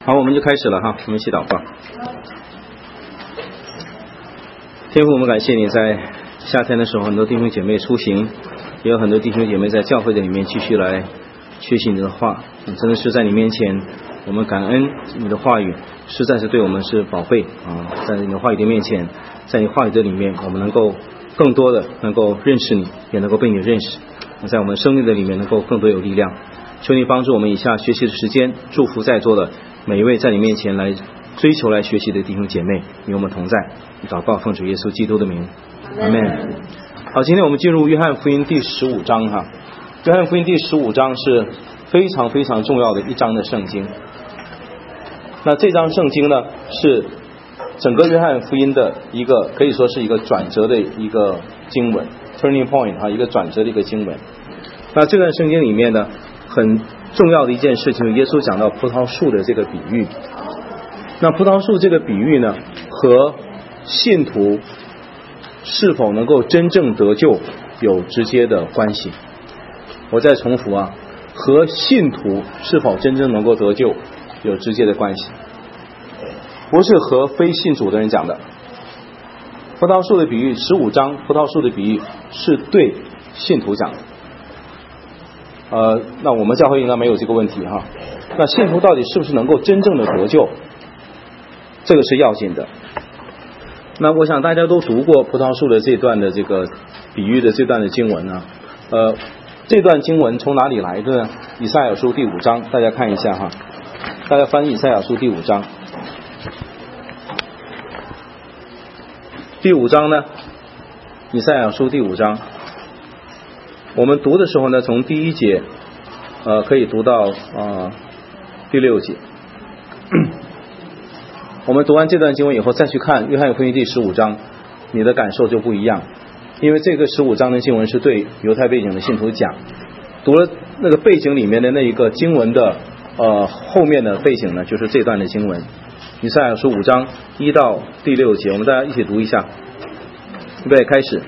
好，我们就开始了哈，我们一起祷告。天父，我们感谢你在夏天的时候，很多弟兄姐妹出行，也有很多弟兄姐妹在教会的里面继续来学习你的话。真的是在你面前，我们感恩你的话语，实在是对我们是宝贝啊！在你的话语的面前，在你话语的里面，我们能够更多的能够认识你，也能够被你认识。在我们生命的里面，能够更多有力量。求你帮助我们以下学习的时间，祝福在座的每一位在你面前来追求来学习的弟兄姐妹，与我们同在。祷告奉主耶稣基督的名，阿们。好，今天我们进入约翰福音第15章哈。约翰福音第15章是非常非常重要的一章的圣经。那这章圣经呢，是整个约翰福音的一个可以说是一个转折的一个经文 ，turning point 哈，一个转折的一个经文。那这段圣经里面呢，很重要的一件事情，耶稣讲到葡萄树的这个比喻。那葡萄树这个比喻呢，和信徒是否能够真正得救有直接的关系。我再重复啊，和信徒是否真正能够得救有直接的关系，不是和非信主的人讲的。葡萄树的比喻，15章葡萄树的比喻是对信徒讲的。那我们教会应该没有这个问题哈。那信徒到底是不是能够真正的得救，这个是要紧的。那我想大家都读过葡萄树的这段的这个比喻的这段的经文啊。这段经文从哪里来的呢？以赛亚书第5章，大家看一下哈。大家翻以赛亚书第5章。第5章呢，以赛亚书第5章。我们读的时候呢，从第1节可以读到第6节。我们读完这段经文以后再去看约翰福音第15章，你的感受就不一样。因为这个15章的经文是对犹太背景的信徒讲，读了那个背景里面的那一个经文的后面的背景呢，就是这段的经文。以赛亚书5章1到第6节，我们大家一起读一下。预备开始。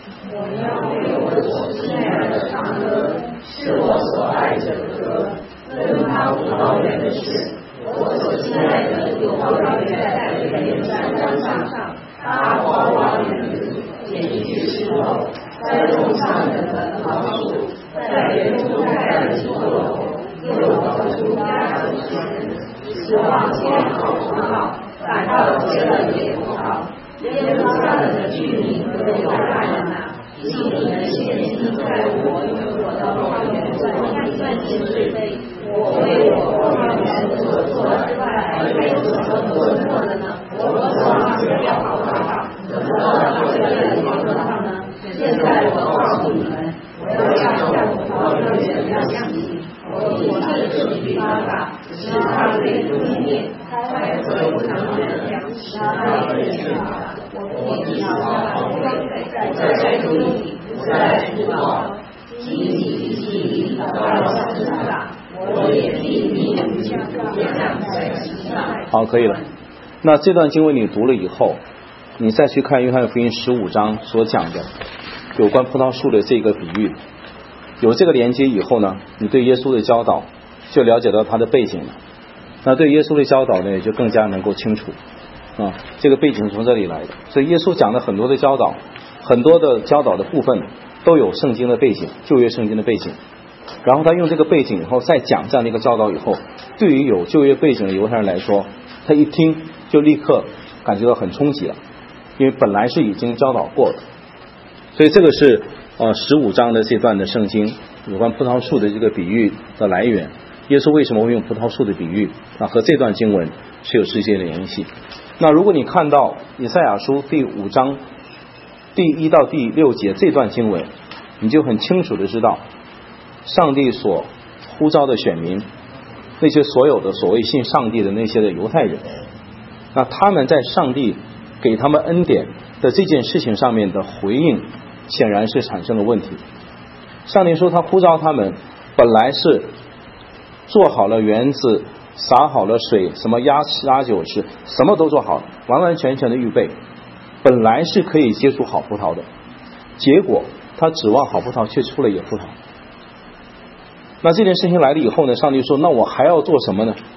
是我所爱者的歌，论他无抱怨的事，我所亲爱的有抱怨在我的脸山上，他花花园子，剪去石头，在路上人的葡萄树，在园中盖了座楼，又高出家的人，指望结好葡萄，反倒结了野葡萄。耶路撒冷的居民和犹太人啊，请你们献祭在我与我的花园中分进水杯，我为我花园所做的菜为什么所做的呢？我所结了好葡萄，怎么结了野葡萄呢？现在我告诉你们，我要像我花园一样细，我是举他吧，使他被污蔑，开会不能人，使他被惩罚。我必要他在水里，不再知道，提到身上，我也必命降在其上。 好，可以了。那这段经文你读了以后，你再去看约翰福音15章所讲的有关葡萄树的这个比喻，有这个连接以后呢，你对耶稣的教导就了解到他的背景了。那对耶稣的教导呢，也就更加能够清楚这个背景是从这里来的。所以耶稣讲的很多的教导，很多的教导的部分都有圣经的背景，旧约圣经的背景。然后他用这个背景以后再讲这样的一个教导以后，对于有旧约背景的犹太人来说，他一听就立刻感觉到很冲击了，因为本来是已经教导过的。所以这个是15章的这段的圣经有关葡萄树的这个比喻的来源。耶稣为什么会用葡萄树的比喻和这段经文是有直接的联系。那如果你看到以赛亚书第5章第1到第6节这段经文，你就很清楚的知道上帝所呼召的选民，那些所有的所谓信上帝的那些的犹太人，那他们在上帝给他们恩典的这件事情上面的回应显然是产生了问题。上帝说他呼召他们本来是做好了园子，撒好了水，什么压酒池，什么都做好了，完完全全的预备，本来是可以结出好葡萄的，结果他指望好葡萄却出了野葡萄。那这件事情来了以后呢，上帝说那我还要做什么呢？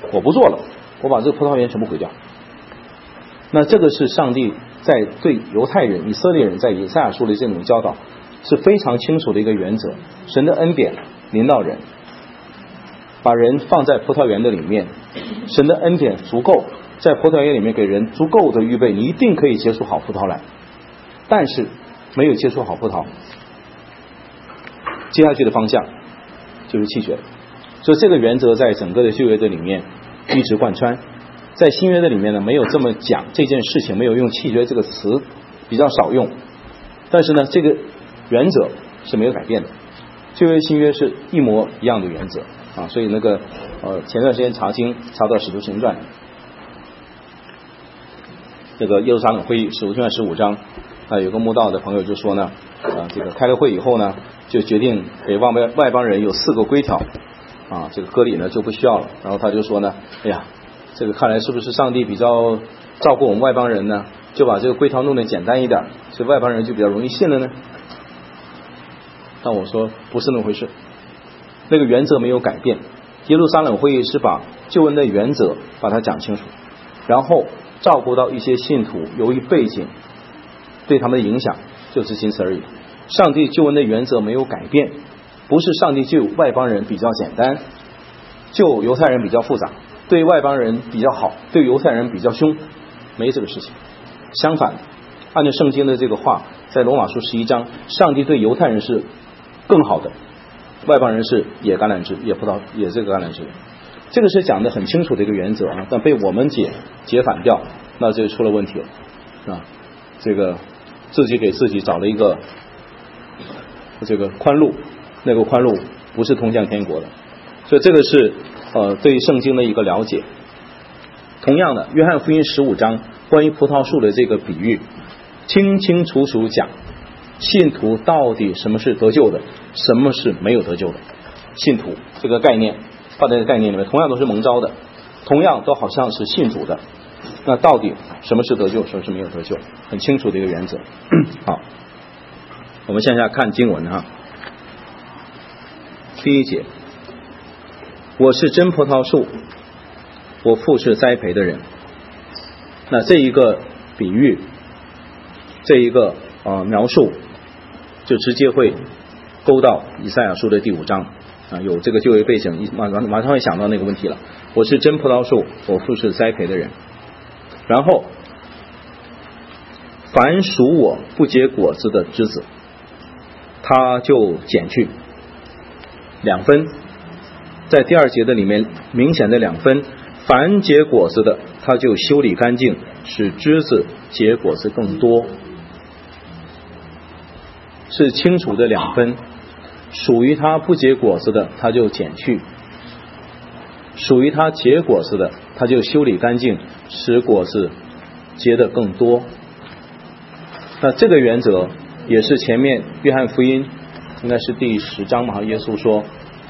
我不做了，我把这个葡萄园全部毁掉。那这个是上帝在对犹太人、以色列人在以赛亚书的这种教导是非常清楚的一个原则。神的恩典临到人，把人放在葡萄园的里面，神的恩典足够，在葡萄园里面给人足够的预备，你一定可以结出好葡萄来。但是没有结出好葡萄，接下去的方向就是弃绝。所以这个原则在整个的旧约的里面一直贯穿。在新约的里面呢，没有这么讲这件事情，没有用弃绝这个词，比较少用。但是呢，这个原则是没有改变的，旧约新约是一模一样的原则啊。所以那个前段时间查经查到使徒行传，这个耶路撒冷会议使徒行传15章有个慕道的朋友就说呢，这个开了会以后呢，就决定给外邦人有4个规条啊，这个割礼呢就不需要了。然后他就说呢，哎呀，这个看来是不是上帝比较照顾我们外邦人呢？就把这个规条弄得简单一点，所以外邦人就比较容易信了呢？那我说不是那么回事，那个原则没有改变。耶路撒冷会议是把救恩的原则把它讲清楚，然后照顾到一些信徒由于背景对他们的影响，就是仅此而已。上帝救恩的原则没有改变，不是上帝救外邦人比较简单，救犹太人比较复杂，对外邦人比较好，对犹太人比较凶，没这个事情。相反，按照圣经的这个话，在罗马书11章，上帝对犹太人是更好的，外邦人是野橄榄枝，野葡萄，野这个橄榄枝。这个是讲的很清楚的一个原则啊，但被我们解反掉，那就出了问题了啊。这个自己给自己找了一个这个宽路，那个宽路不是通向天国的。所以这个是对圣经的一个了解。同样的，约翰福音15章关于葡萄树的这个比喻，清清楚楚讲信徒到底什么是得救的，什么是没有得救的。信徒这个概念放在这个概念里面，同样都是蒙召的，同样都好像是信主的，那到底什么是得救，什么是没有得救，很清楚的一个原则。好，我们现在看经文哈。第1节，我是真葡萄树，我父是栽培的人。那这一个比喻，这一个描述，就直接会勾到以赛亚书的第5章啊，有这个旧约背景，马上会想到那个问题了。我是真葡萄树，我父是栽培的人。然后，凡属我不结果子的枝子，他就剪去2分。在第2节的里面明显的2分，凡结果子的他就修理干净，使枝子结果子更多，是清楚的2分。属于他不结果子的他就剪去，属于他结果子的他就修理干净，使果子结得更多。那这个原则也是前面约翰福音应该是第10章嘛，耶稣说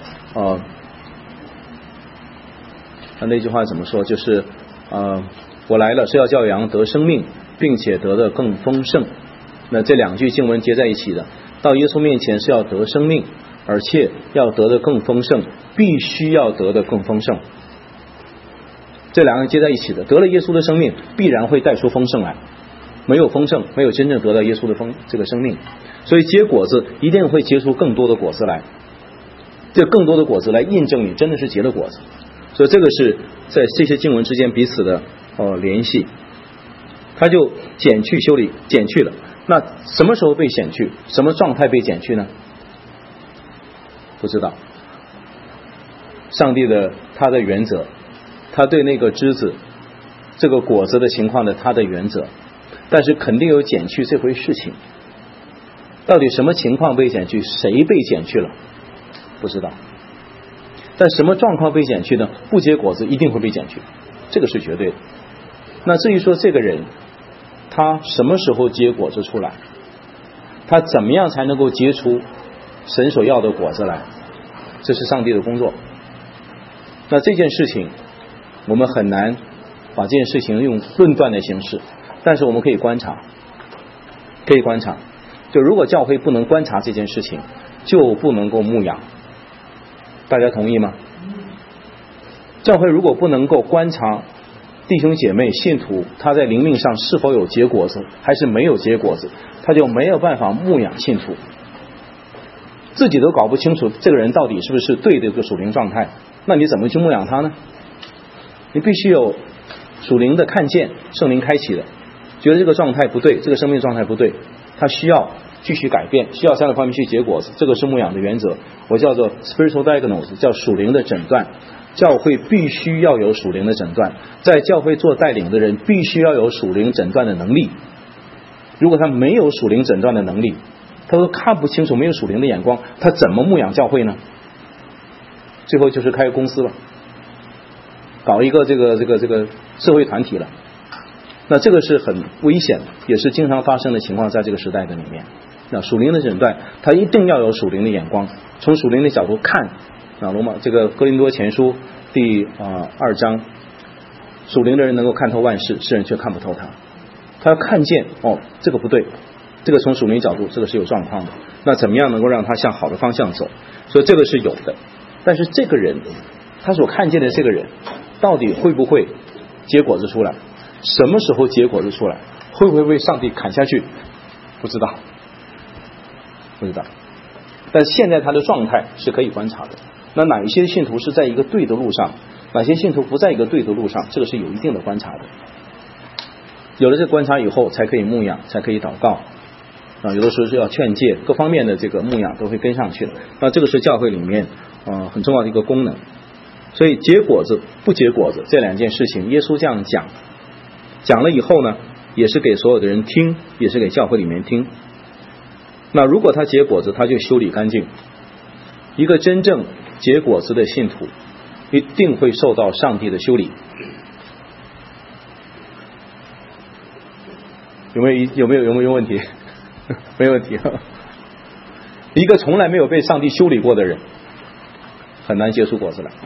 他那句话怎么说，就是我来了是要叫羊得生命，并且得的更丰盛。那这2句经文接在一起的，到耶稣面前是要得生命，而且要得的更丰盛，必须要得的更丰盛。这2个接在一起的，得了耶稣的生命必然会带出丰盛来，没有丰盛，没有真正得到耶稣的这个生命，所以结果子一定会结出更多的果子来，这更多的果子来印证你真的是结了果子。所以这个是在这些经文之间彼此的联系。他就剪去修理，剪去了。那什么时候被剪去？什么状态被剪去呢？不知道。上帝的他的原则，他对那个枝子这个果子的情况的他的原则，但是肯定有剪去这回事情。到底什么情况被剪去，谁被剪去了，不知道。但什么状况被剪去呢？不结果子一定会被剪去，这个是绝对的。那至于说这个人他什么时候结果子出来，他怎么样才能够结出神所要的果子来，这是上帝的工作。那这件事情我们很难把这件事情用论断的形式，但是我们可以观察，就如果教会不能观察这件事情，就不能够牧养。大家同意吗？ 教会如果不能够观察弟兄姐妹信徒他在灵命上是否有结果子还是没有结果子，他就没有办法牧养信徒。自己都搞不清楚这个人到底是不是对的一个属灵状态，那你怎么去牧养他呢？你必须有属灵的看见，圣灵开启的，觉得这个状态不对，这个生命状态不对，他需要继续改变，需要3个方面去结果子，这个是牧养的原则，我叫做 spiritual diagnosis， 叫属灵的诊断。教会必须要有属灵的诊断，在教会做带领的人必须要有属灵诊断的能力。如果他没有属灵诊断的能力，他都看不清楚，没有属灵的眼光，他怎么牧养教会呢？最后就是开个公司了，搞一个这个社会团体了。那这个是很危险，也是经常发生的情况，在这个时代的里面。那属灵的诊断，他一定要有属灵的眼光，从属灵的角度看。这个哥林多前书第2章，属灵的人能够看透万事，世人却看不透他。他要看见这个不对，这个从属灵角度这个是有状况的，那怎么样能够让他向好的方向走？所以这个是有的。但是这个人他所看见的这个人到底会不会结果子出来，什么时候结果子出来，会不会被上帝砍下去，不知道。但现在他的状态是可以观察的。那哪一些信徒是在一个对的路上，哪些信徒不在一个对的路上，这个是有一定的观察的。有了这个观察以后才可以牧养，才可以祷告有的时候是要劝诫，各方面的这个牧养都会跟上去的。那这个是教会里面很重要的一个功能。所以结果子不结果子这2件事情，耶稣这样讲了以后呢，也是给所有的人听，也是给教会里面听。那如果他结果子，他就修理干净。一个真正结果子的信徒一定会受到上帝的修理。有没有问题？没问题。一个从来没有被上帝修理过的人很难结出果子来。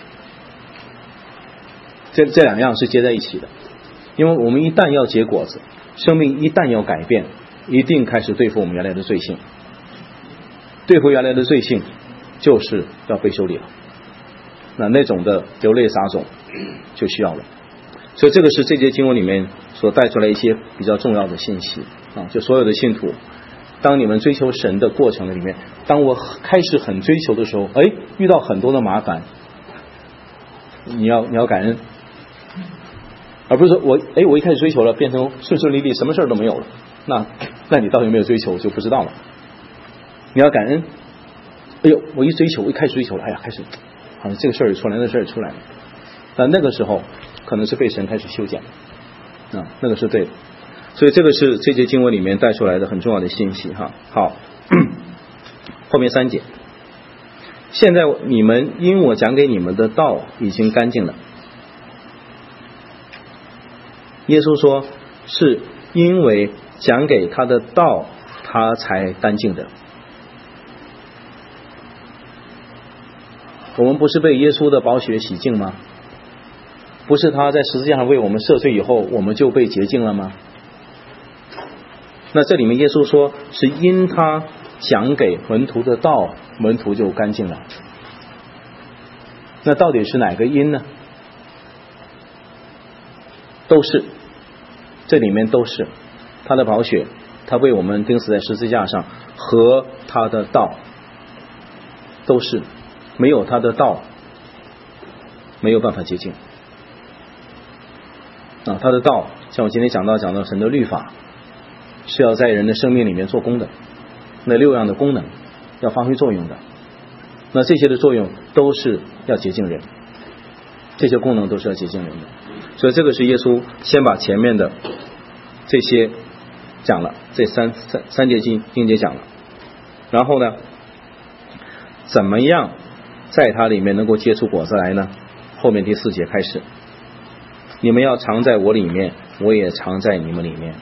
这2样是接在一起的。因为我们一旦要结果子，生命一旦要改变，一定开始对付我们原来的罪性。对付原来的罪性就是要被修理了，那种的流泪撒种就需要了。所以这个是这节经文里面所带出来一些比较重要的信息就所有的信徒，当你们追求神的过程里面，当我开始很追求的时候，遇到很多的麻烦，你要感恩，而不是说我一开始追求了，变成顺顺利利，什么事都没有了，那你到底有没有追求就不知道了。你要感恩，我一追求，我一开始追求了，开始好像这个事儿出来，那事儿出来了，但那个时候可能是被神开始修剪那个是对的。所以这个是这节经文里面带出来的很重要的信息好，后面3节，现在你们因我讲给你们的道已经干净了。耶稣说是因为讲给他的道他才干净的。我们不是被耶稣的宝血洗净吗？不是他在十字架上为我们赦罪以后，我们就被洁净了吗？那这里面耶稣说是因他讲给门徒的道，门徒就干净了。那到底是哪个因呢？都是，这里面都是他的宝血，他为我们钉死在十字架上，和他的道都是，没有他的道没有办法洁净他的道像我今天讲到神的律法是要在人的生命里面做工的，那6样的功能要发挥作用的，那这些的作用都是要洁净人，这些功能都是要洁净人的。所以这个是耶稣先把前面的这些讲了，这三节经节讲了，然后呢怎么样在它里面能够结出果子来呢？后面第4节开始，你们要藏在我里面，我也藏在你们里面。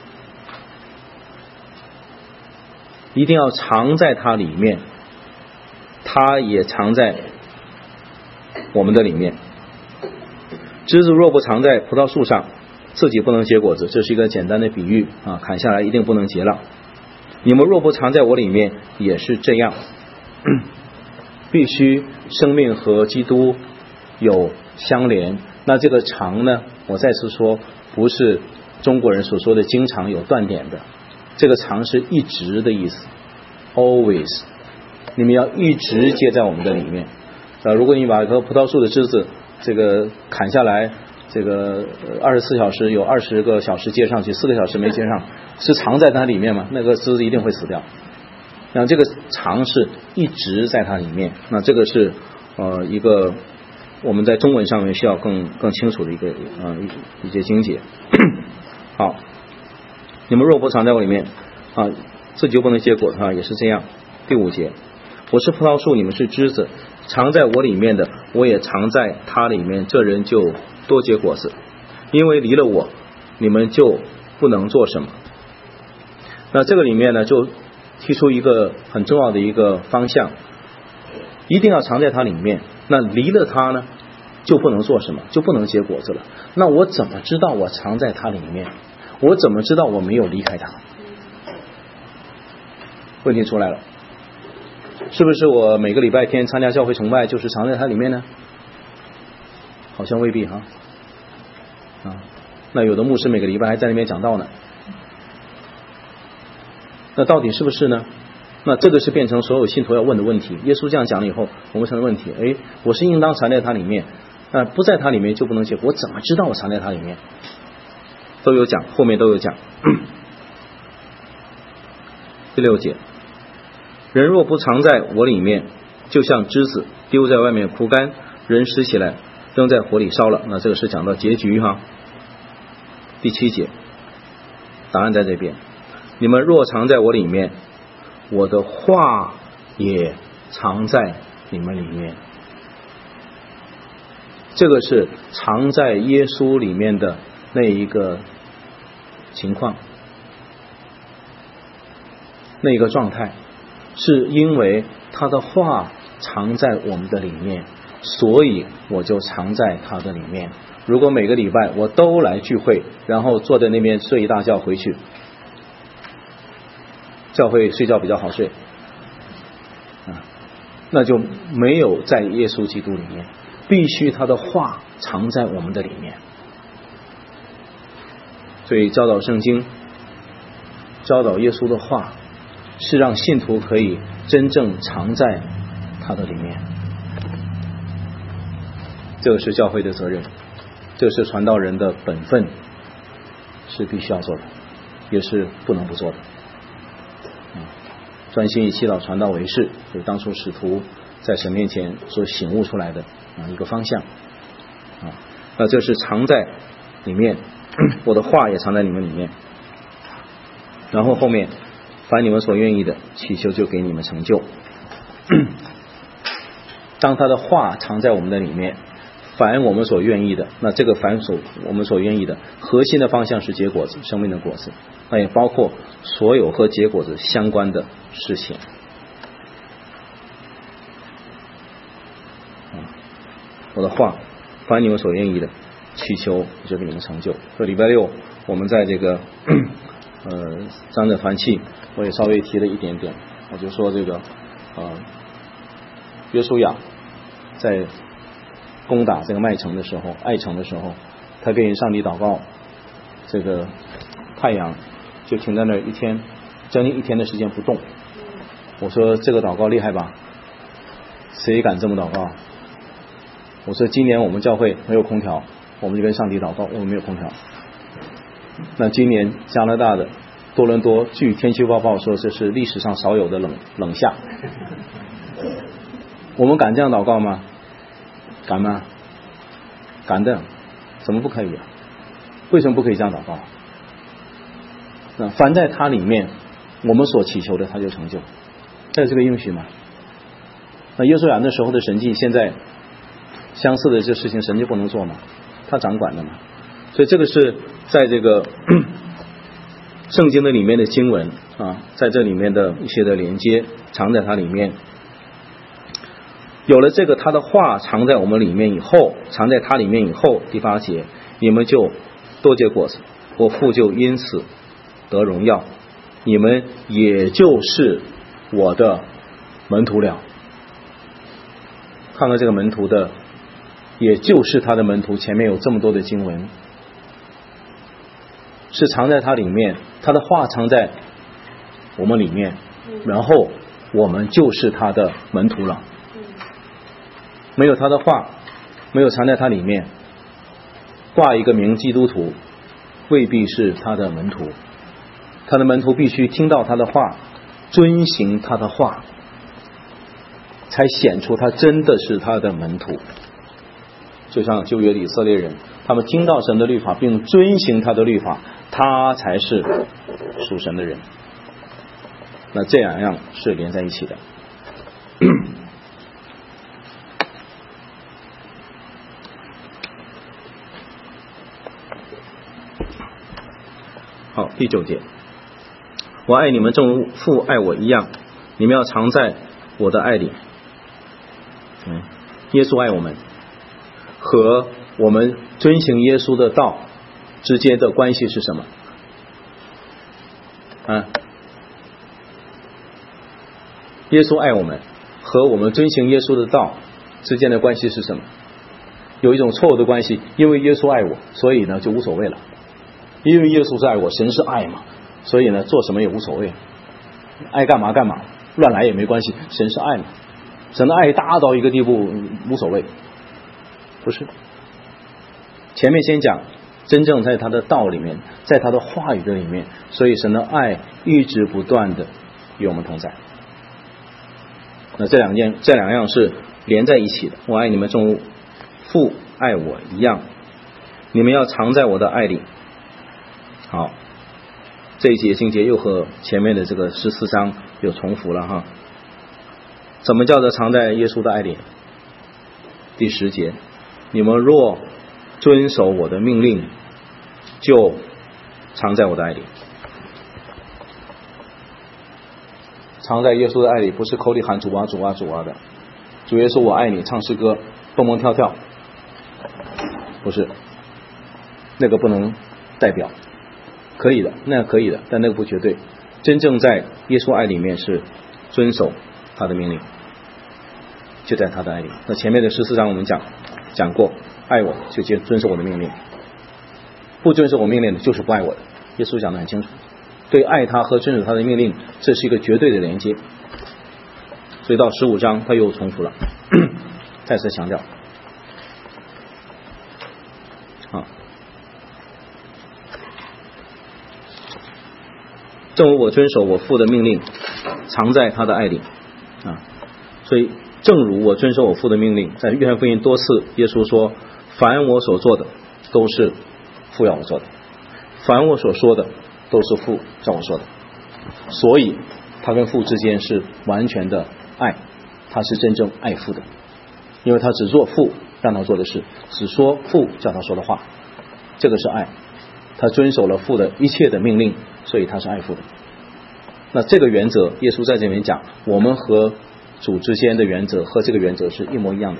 一定要藏在它里面，它也藏在我们的里面。枝子若不藏在葡萄树上，自己不能结果子，这是一个简单的比喻砍下来一定不能结了。你们若不藏在我里面也是这样，必须生命和基督有相连。那这个常呢，我再次说，不是中国人所说的经常有断点的，这个常是一直的意思 ，always。你们要一直接在我们的里面。如果你把一棵葡萄树的枝子这个砍下来，这个24小时有20个小时接上去，4个小时没接上，是藏在它里面吗？那个枝子一定会死掉。那这个藏是一直在它里面，那这个是一个我们在中文上面需要更清楚的一些经解。好，你们若不藏在我里面自己就不能结果也是这样。第5节，我是葡萄树，你们是枝子，藏在我里面的，我也藏在它里面，这人就多结果子，因为离了我，你们就不能做什么。那这个里面呢，就提出一个很重要的一个方向，一定要藏在它里面。那离了它呢，就不能做什么，就不能结果子了。那我怎么知道我藏在它里面？我怎么知道我没有离开它？问题出来了，是不是我每个礼拜天参加教会崇拜就是藏在它里面呢？好像未必那有的牧师每个礼拜还在那边讲道呢，那到底是不是呢？那这个是变成所有信徒要问的问题。耶稣这样讲了以后，我们成了问题，我是应当藏在它里面，不在它里面就不能结果，我怎么知道我藏在它里面？都有讲，后面都有讲。第6节，人若不藏在我里面，就像枝子丢在外面枯干，人拾起来扔在火里烧了。那这个是讲到结局第7节，答案在这边，你们若藏在我里面，我的话也藏在你们里面。这个是藏在耶稣里面的那一个情况，那一个状态，是因为他的话藏在我们的里面，所以我就藏在他的里面。如果每个礼拜我都来聚会，然后坐在那边睡一大觉回去，教会睡觉比较好睡那就没有在耶稣基督里面。必须他的话藏在我们的里面。所以教导圣经，教导耶稣的话，是让信徒可以真正藏在他的里面。这个是教会的责任，这是传道人的本分，是必须要做的，也是不能不做的。专心以祈祷传道为事，就是当初使徒在神面前所醒悟出来的一个方向那这是藏在里面，我的话也藏在你们里面。然后后面，凡你们所愿意的，祈求就给你们成就。当他的话藏在我们的里面，凡我们所愿意的，那这个凡我们所愿意的核心的方向是结果子，生命的果子，那也包括所有和结果子相关的事情。我的话，凡你们所愿意的，祈求就给你们成就。这礼拜6我们在这个张着凡气，我也稍微提了一点点，我就说这个约书亚在攻打这个爱城的时候，他跟上帝祷告，这个太阳就停在那一天，将近1天的时间不动。我说这个祷告厉害吧？谁敢这么祷告？我说今年我们教会没有空调，我们就跟上帝祷告，我们没有空调。那今年加拿大的多伦多，据天气预报说这是历史上少有的冷夏。我们敢这样祷告吗？敢吗？敢的，怎么不可以啊？为什么不可以这样祷告？那凡在他里面，我们所祈求的他就成就，这是这个应许吗？那约书亚那时候的神迹，现在相似的这事情神就不能做吗？他掌管的嘛。所以这个是在这个圣经的里面的经文在这里面的一些的连接藏在它里面。有了这个他的话藏在我们里面以后，藏在他里面以后，第8节，你们就多结果子，我父就因此得荣耀，你们也就是我的门徒了。看看这个门徒的也就是他的门徒。前面有这么多的经文，是藏在他里面，他的话藏在我们里面，然后我们就是他的门徒了。没有他的话，没有藏在他里面，挂一个名基督徒，未必是他的门徒。他的门徒必须听到他的话，遵行他的话，才显出他真的是他的门徒。就像旧约的以色列人，他们听到神的律法并遵行他的律法，他才是属神的人。那这两样是连在一起的。好，第9节，我爱你们正如父爱我一样，你们要常在我的爱里。耶稣爱我们和我们遵行耶稣的道之间的关系是什么？耶稣爱我们和我们遵行耶稣的道之间的关系是什么？有一种错误的关系，因为耶稣爱我，所以呢就无所谓了。因为耶稣是爱我，神是爱嘛，所以呢做什么也无所谓，爱干嘛干嘛，乱来也没关系，神是爱嘛。神的爱大到一个地步无所谓，不是。前面先讲真正在他的道里面，在他的话语的里面，所以神的爱一直不断的与我们同在。那这两样是连在一起的。我爱你们正如父爱我一样，你们要常在我的爱里。好，这一节经节又和前面的这个14章有重复了哈。怎么叫做常在耶稣的爱里？第10节，你们若遵守我的命令，就常在我的爱里。常在耶稣的爱里，不是口里喊主啊主啊主啊的，主耶稣我爱你，唱诗歌蹦蹦跳跳，不是，那个不能代表。可以的，那可以的，但那个不绝对。真正在耶稣爱里面是遵守他的命令，就在他的爱里。那前面的14章我们讲过，爱我就遵守我的命令，不遵守我命令的就是不爱我的。耶稣讲得很清楚，对爱他和遵守他的命令，这是一个绝对的连接。所以到15章他又重复了，再次强调。正如我遵守我父的命令，常在他的爱里所以正如我遵守我父的命令，在约翰福音多次耶稣说，凡我所做的都是父要我做的，凡我所说的都是父叫我说的。所以他跟父之间是完全的爱，他是真正爱父的，因为他只做父让他做的事，只说父叫他说的话，这个是爱。他遵守了父的一切的命令，所以他是爱父的。那这个原则耶稣在这里面讲，我们和主之间的原则和这个原则是一模一样的，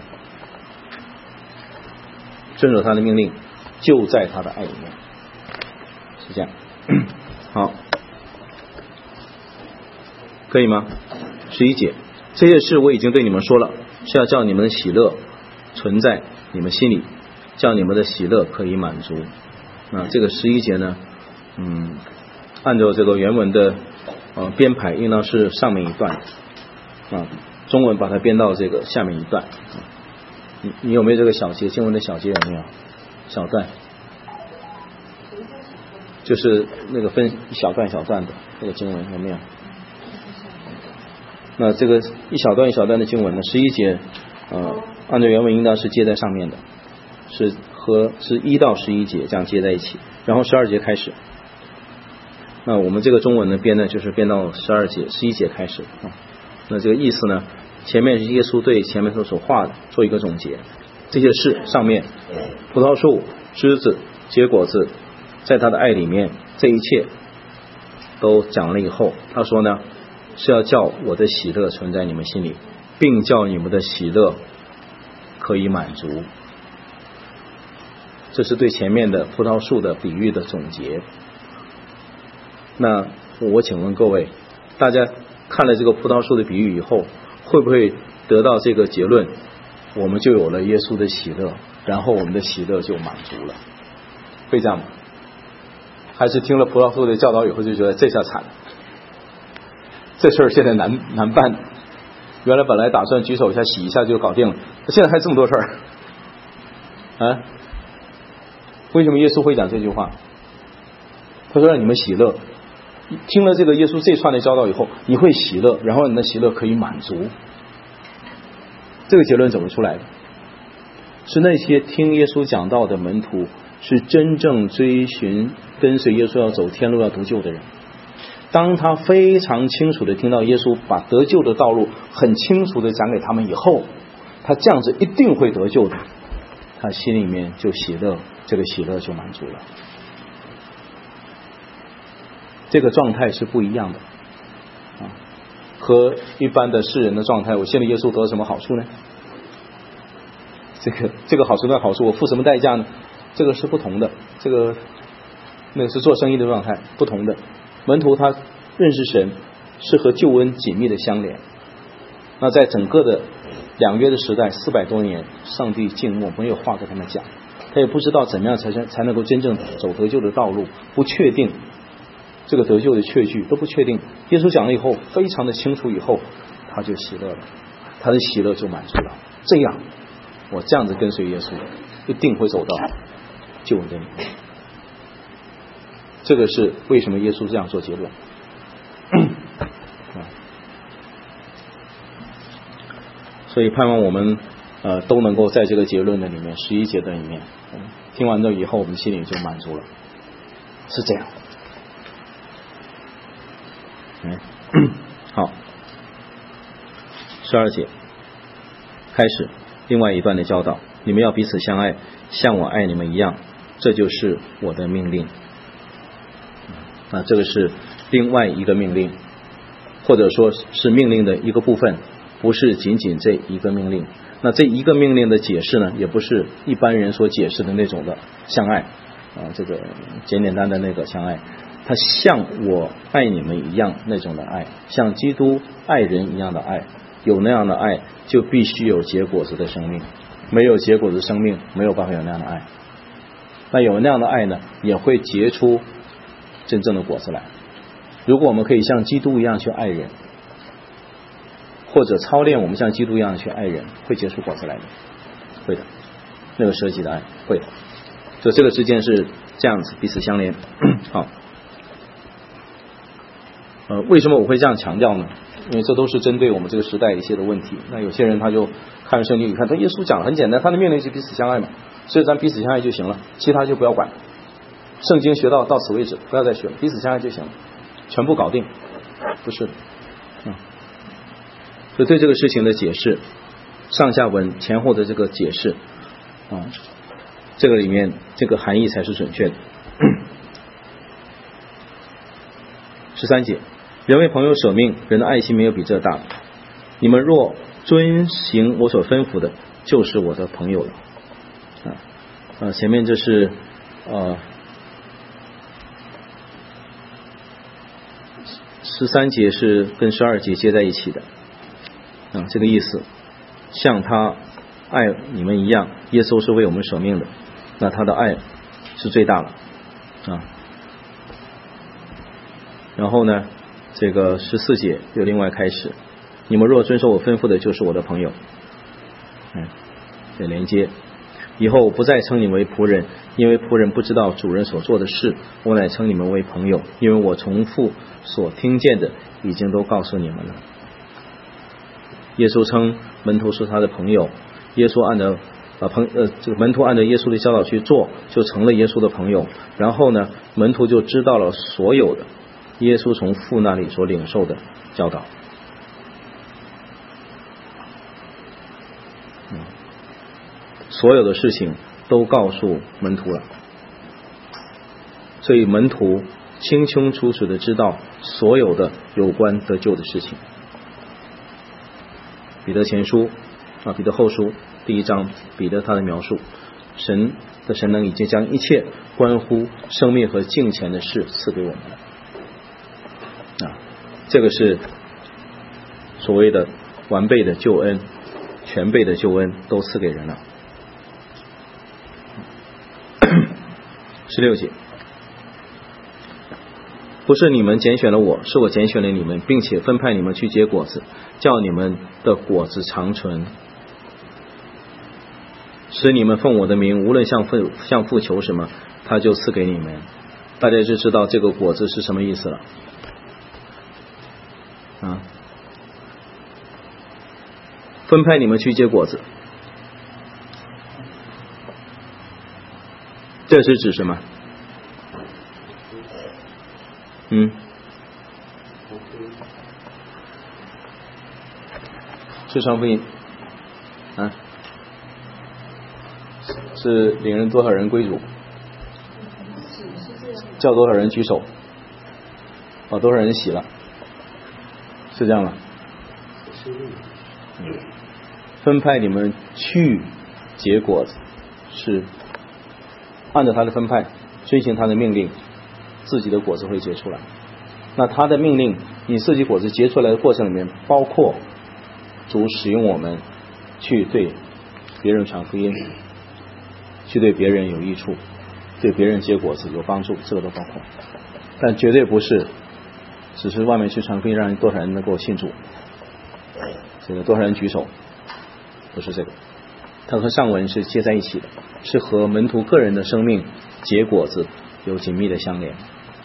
遵守他的命令就在他的爱里面，是这样。好，可以吗？11节，这些事我已经对你们说了，是要叫你们的喜乐存在你们心里，叫你们的喜乐可以满足。这个11节呢，按照这个原文的编排，应当是上面一段中文把它编到这个下面一段。你有没有这个小节？经文的小节有没有？小段，就是那个分一小段小段的这个经文有没有？那这个一小段一小段的经文呢，11节按照原文应当是接在上面的，是1到11节这样接在一起，然后12节开始。那我们这个中文呢编呢，就是编到12节11节开始那这个意思呢，前面是耶稣对前面所画的做一个总结，这些事上面葡萄树、枝子、结果子，在他的爱里面，这一切都讲了以后，他说呢，是要叫我的喜乐存在你们心里，并叫你们的喜乐可以满足。这是对前面的葡萄树的比喻的总结。那我请问各位，大家看了这个葡萄树的比喻以后，会不会得到这个结论？ 我们就有了耶稣的喜乐，然后我们的喜乐就满足了。会这样吗？还是听了葡萄树的教导以后就觉得这下惨了，这事儿现在难办，原来本来打算举手一下洗一下就搞定了，现在还这么多事儿啊？为什么耶稣会讲这句话？他说让你们喜乐，听了这个耶稣这串的教导以后，你会喜乐，然后你的喜乐可以满足。这个结论怎么出来的？是那些听耶稣讲道的门徒是真正追寻跟随耶稣要走天路要得救的人。当他非常清楚的听到耶稣把得救的道路很清楚的讲给他们以后，他这样子一定会得救的，他心里面就喜乐，这个喜乐就满足了。这个状态是不一样的和一般的世人的状态。我信了耶稣得什么好处呢？这个好处那好处，我付什么代价呢？这个是不同的，那个是做生意的状态，不同的。门徒他认识神是和救恩紧密的相连。那在整个的两约的时代400多年，上帝静默，没有话跟他们讲，他也不知道怎么样才能够真正走得救的道路，不确定这个得救的确据都不确定。耶稣讲了以后非常的清楚以后，他就喜乐了，他的喜乐就满足了。这样我这样子跟随耶稣一定会走到救恩的里面。这个是为什么耶稣这样做结论。所以盼望我们都能够在这个结论的里面11节的里面听完了以后，我们心里就满足了，是这样。好，12节开始另外一段的教导，你们要彼此相爱，像我爱你们一样，这就是我的命令。这个是另外一个命令，或者说是命令的一个部分，不是仅仅这一个命令。那这一个命令的解释呢，也不是一般人所解释的那种的相爱这个简简单的那个相爱，它像我爱你们一样那种的爱，像基督爱人一样的爱。有那样的爱就必须有结果子的生命，没有结果子的生命没有办法有那样的爱。那有那样的爱呢，也会结出真正的果子来。如果我们可以像基督一样去爱人，或者操练我们像基督一样去爱人，会结出果子来的，会的。那个舍己的爱会的。所以这个之间是这样子彼此相连。好，为什么我会这样强调呢？因为这都是针对我们这个时代一些的问题。那有些人他就看圣经里看，他耶稣讲很简单，他的命令是彼此相爱嘛，所以咱彼此相爱就行了，其他就不要管。圣经学到此为止，不要再学了，彼此相爱就行了，全部搞定。不是的。所以对这个事情的解释，上下文前后的这个解释这个里面这个含义才是准确的。13节，人为朋友舍命，人的爱心没有比这大的。你们若遵行我所吩咐的，就是我的朋友了。前面这是13节是跟12节接在一起的。这个意思，像他爱你们一样，耶稣是为我们舍命的，那他的爱是最大了然后呢，这个14节又另外开始，你们若遵守我吩咐的，就是我的朋友。这连接，以后我不再称你们为仆人，因为仆人不知道主人所做的事，我乃称你们为朋友，因为我从父所听见的已经都告诉你们了。耶稣称门徒是他的朋友，耶稣按照这个门徒按照耶稣的教导去做，就成了耶稣的朋友。然后呢，门徒就知道了所有的耶稣从父那里所领受的教导。所有的事情都告诉门徒了，所以门徒清清楚楚的知道所有的有关得救的事情。彼得前书彼得后书第1章，彼得他的描述，神的神能已经将一切关乎生命和敬虔的事赐给我们了。这个是所谓的完备的救恩， 全备的救恩都赐给人了。16节，不是你们拣选了我，是我拣选了你们，并且分派你们去结果子，叫你们的果子长存，使你们奉我的名，无论向父求什么，他就赐给你们。大家就知道这个果子是什么意思了啊？分派你们去结果子，这是指什么？是传福音啊？是领人多少人归主？叫多少人举手？把多少人洗了？是这样吗？分派你们去结果子，是按照他的分派，遵循他的命令，自己的果子会结出来。那他的命令，你自己果子结出来的过程里面，包括主使用我们去对别人传福音，去对别人有益处，对别人结果子有帮助，这个都包括。但绝对不是只是外面去传福音，让多少人能够信主，这个多少人举手，不是这个。它和上文是接在一起的，是和门徒个人的生命结果子有紧密的相连。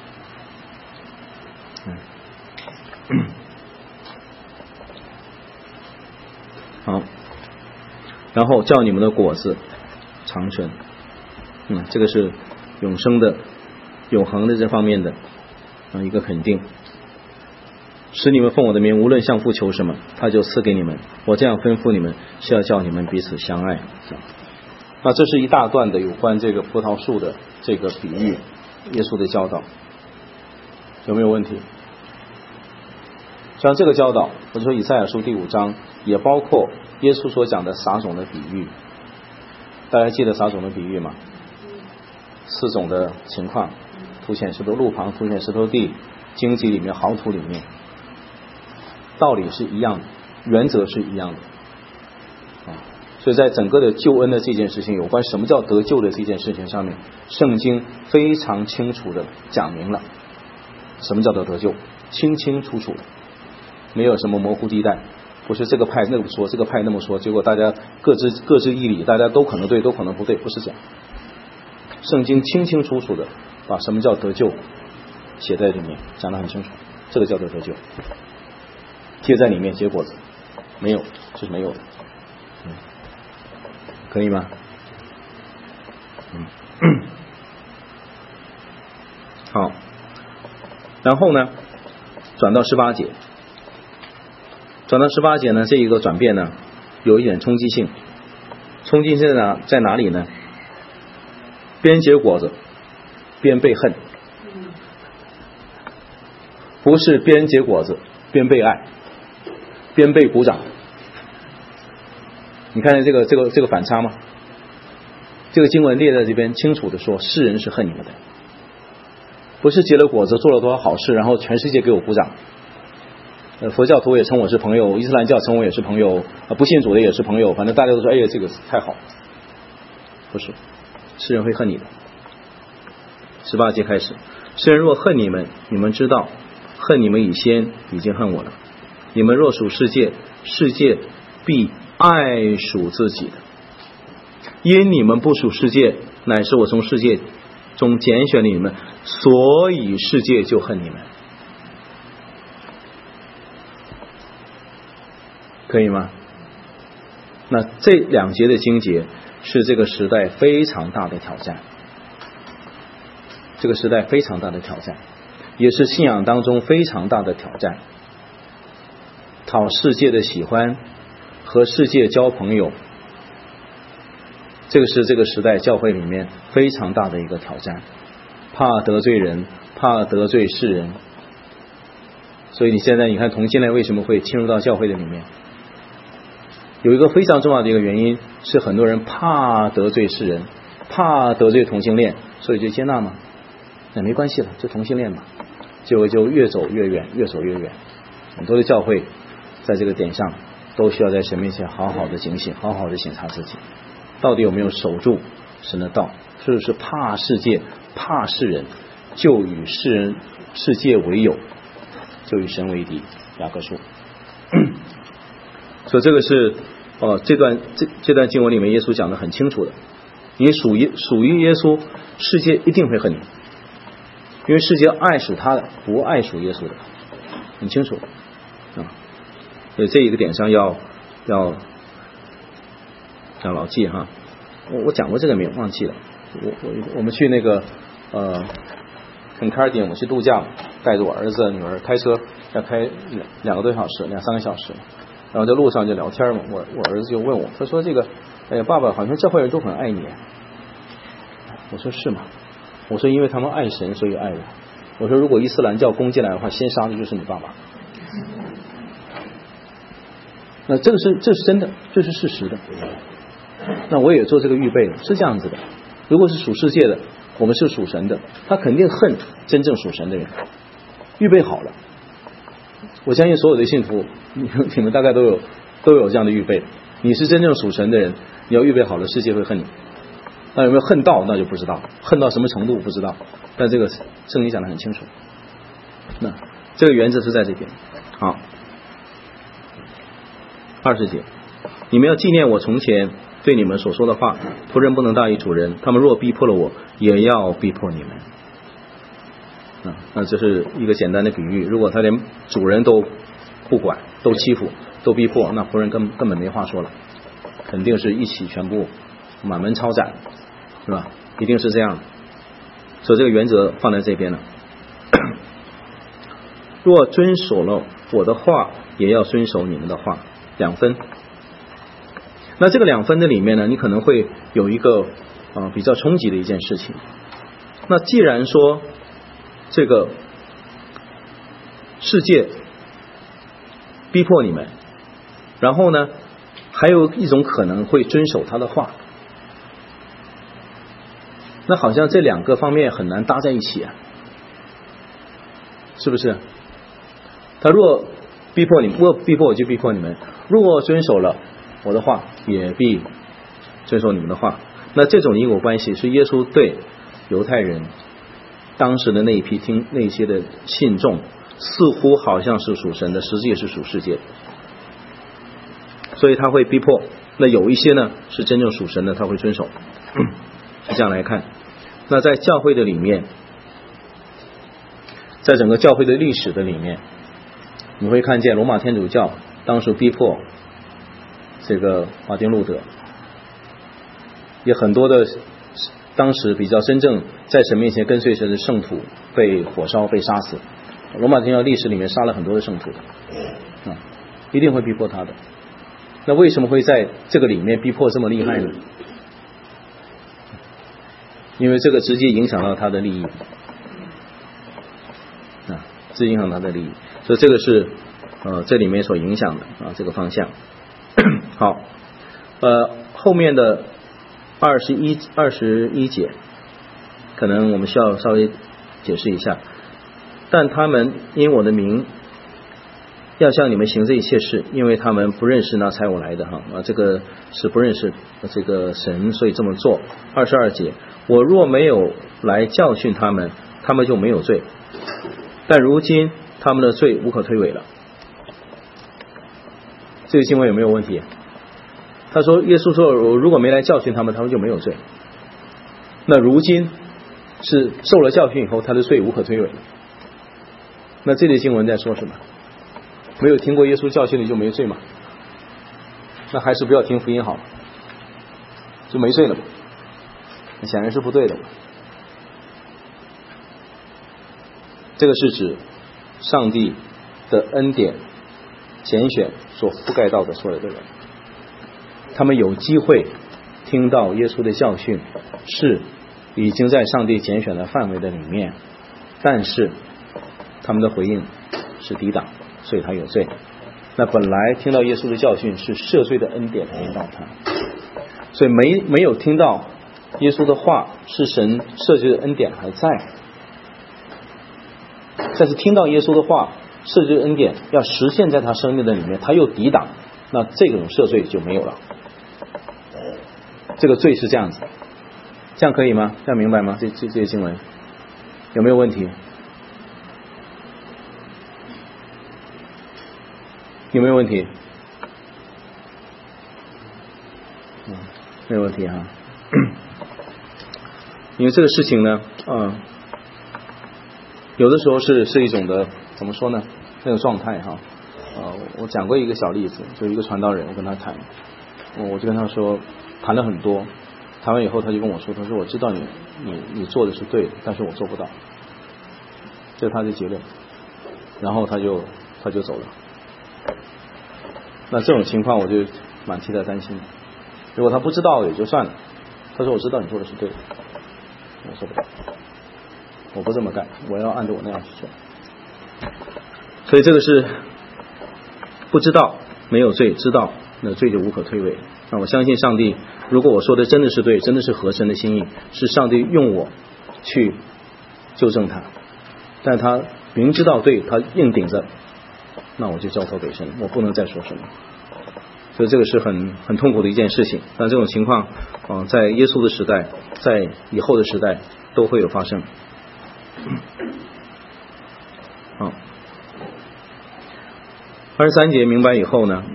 好，然后叫你们的果子长存，这个是永生的、永恒的这方面的一个肯定。使你们奉我的名，无论向父求什么，他就赐给你们。我这样吩咐你们，是要叫你们彼此相爱。那这是一大段的有关这个葡萄树的这个比喻，耶稣的教导，有没有问题？像这个教导，或者说以赛亚书第5章，也包括耶稣所讲的撒种的比喻。大家记得撒种的比喻吗？4种的情况，凸显石头路旁，凸显石头地，荆棘里面，好土里面，道理是一样的，原则是一样的。所以在整个的救恩的这件事情，有关什么叫得救的这件事情上面，圣经非常清楚的讲明了什么叫做得救，清清楚楚的，没有什么模糊地带，不是这个派那么说，这个派那么说，结果大家各自义理，大家都可能对，都可能不对，不是这样。圣经清清楚楚的把什么叫得救写在里面，讲得很清楚，这个叫做得救。贴在里面结果子没有，这是没有的。可以吗？好，然后呢转到18节，转到18节呢，这一个转变呢有一点冲击性。冲击性在哪里呢？边结果子边被恨，不是边结果子边被爱，边被鼓掌。你看见这个反差吗？这个经文列在这边清楚的说，世人是恨你们的，不是结了果子做了多少好事，然后全世界给我鼓掌。佛教徒也称我是朋友，伊斯兰教称我也是朋友，不信主的也是朋友，反正大家都说哎呀这个太好。不是，世人会恨你的。18节开始，世人若恨你们，你们知道恨你们以先已经恨我了。你们若属世界，世界必爱属自己的。因你们不属世界，乃是我从世界中拣选你们，所以世界就恨你们。可以吗？那这2节的经节是这个时代非常大的挑战，这个时代非常大的挑战，也是信仰当中非常大的挑战。讨世界的喜欢，和世界交朋友，这个是这个时代教会里面非常大的一个挑战，怕得罪人，怕得罪世人。所以你现在你看同性恋为什么会侵入到教会的里面，有一个非常重要的一个原因是很多人怕得罪世人，怕得罪同性恋，所以就接纳嘛，那没关系了，就同性恋嘛，就越走越远，越走越远。很多的教会在这个点上都需要在神面前好好的警醒，好好的审查自己，到底有没有守住神的道，是不是怕世界怕世人，就与世界为友，就与神为敌。雅各书。所以这个是这段经文里面耶稣讲的很清楚的，你属于耶稣，世界一定会恨你，因为世界爱属他的，不爱属耶稣的，很清楚啊。所以这一个点上要牢记哈。我讲过这个没有忘记了。我们去那个很开点，我去度假，带着我儿子女儿开车要开2个多小时，2-3个小时，然后在路上就聊天嘛。我儿子就问我，他说这个爸爸好像这会人都很爱你。我说是吗？我说因为他们爱神所以爱我。我说如果伊斯兰教攻进来的话，先杀的就是你爸爸。那这是真的，这是事实的。那我也做这个预备了，是这样子的。如果是属世界的，我们是属神的，他肯定恨真正属神的人，预备好了。我相信所有的信徒，你们大概都有这样的预备。你是真正属神的人，你要预备好了，世界会恨你。那有没有恨到那就不知道，恨到什么程度不知道，但这个圣经讲得很清楚。那这个原则是在这边。好，20节，你们要纪念我从前对你们所说的话，仆人不能大于主人，他们若逼迫了我，也要逼迫你们。那这是一个简单的比喻，如果他连主人都不管，都欺负，都逼迫，那仆人根本没话说了，肯定是一起全部满门抄斩，是吧？一定是这样。所以这个原则放在这边了。若遵守了我的话，也要遵守你们的话，2分。那这个2分的里面呢，你可能会有一个比较冲击的一件事情。那既然说这个世界逼迫你们，然后呢还有一种可能会遵守他的话，那好像这2个方面很难搭在一起啊，是不是？他若逼迫你们，若逼迫我就逼迫你们，若遵守了我的话，也必遵守你们的话。那这种因果关系是耶稣对犹太人当时的那一批那些的信众，似乎好像是属神的，实际也是属世界的，所以他会逼迫。那有一些呢是真正属神的，他会遵守。是这样来看。那在教会的里面，在整个教会的历史的里面，你会看见罗马天主教当时逼迫这个马丁路德，也很多的当时比较真正在神面前跟随神的圣徒被火烧被杀死。罗马天主教历史里面杀了很多的圣徒的，一定会逼迫他的。那为什么会在这个里面逼迫这么厉害呢？因为这个直接影响到他的利益，直接影响他的利益，所以这个是这里面所影响的这个方向。好，后面的21节，可能我们需要稍微解释一下。但他们因我的名要向你们行这一切事，因为他们不认识那差我来的这个是不认识这个神，所以这么做。22节，我若没有来教训他们，他们就没有罪，但如今他们的罪无可推诿了。这个经文有没有问题？他说耶稣说我如果没来教训他们，他们就没有罪。那如今是受了教训以后，他的罪无可推诿了。那这类经文在说什么？没有听过耶稣教训的就没罪嘛？那还是不要听福音好了，就没罪了嘛？那显然是不对的。这个是指上帝的恩典拣选所覆盖到的所有的人，他们有机会听到耶稣的教训，是已经在上帝拣选的范围的里面，但是他们的回应是抵挡，所以他有罪。那本来听到耶稣的教训是赦罪的恩典来引导他，所以没有听到耶稣的话，是神赦罪的恩典还在。但是听到耶稣的话，赦罪的恩典要实现在他生命的里面，他又抵挡， 那这种赦罪就没有了。这个罪是这样子，这样可以吗？这样明白吗？这些经文有没有问题？有没有问题？没有问题哈。因为这个事情呢，有的时候是一种的怎么说呢？那个状态哈。我讲过一个小例子，就一个传道人，我跟他谈，我就跟他说，谈了很多，谈完以后他就跟我说，他说我知道你做的是对的，但是我做不到，这是他的结论。然后他就走了。那这种情况我就蛮替他担心的。如果他不知道也就算了，他说我知道你做的是对的，我做不到，我不这么干，我要按照我那样去做。所以这个是不知道没有罪，知道那罪就无可推诿。那我相信上帝，如果我说的真的是对，真的是合神的心意，是上帝用我去纠正他，但他明知道对，他硬顶着，那我就交托给神，我不能再说什么。所以这个是很痛苦的一件事情。但这种情况在耶稣的时代，在以后的时代都会有发生。好，23节明白以后呢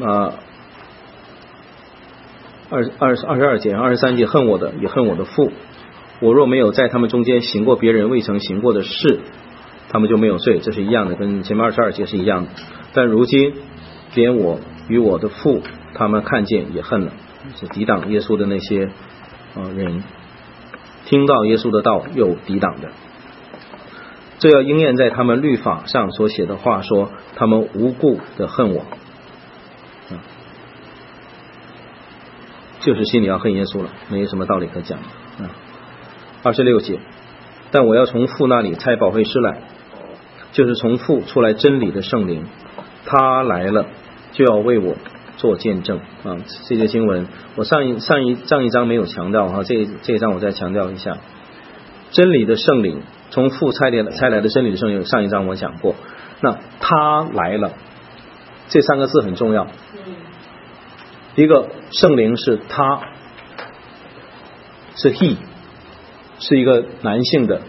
22节23节，恨我的也恨我的父，我若没有在他们中间行过别人未曾行过的事，他们就没有罪。这是一样的，跟前面22节是一样的。但如今连我与我的父他们看见也恨了，是抵挡耶稣的那些人，听到耶稣的道又抵挡的。这要应验在他们律法上所写的话，说他们无故的恨我，就是心里要恨耶稣了，没有什么道理可讲。26节，但我要从父那里差保惠师来，就是从父出来真理的圣灵，他来了就要为我做见证这些经文我上一章没有强调这一章我再强调一下。真理的圣灵，从父差来的真理的圣灵，上一章我讲过。那他来了这3个字很重要。一个圣灵是他，是 he， 是一个男性的